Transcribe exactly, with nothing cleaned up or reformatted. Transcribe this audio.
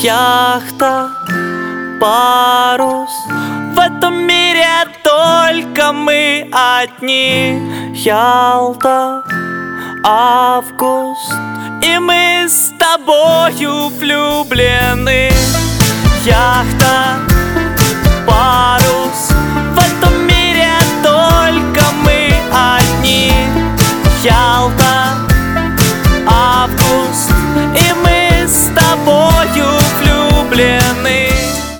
Яхта, парус, в этом мире только мы одни. Ялта, август, и мы с тобою влюблены. Яхта, парус, в этом мире только мы одни. Я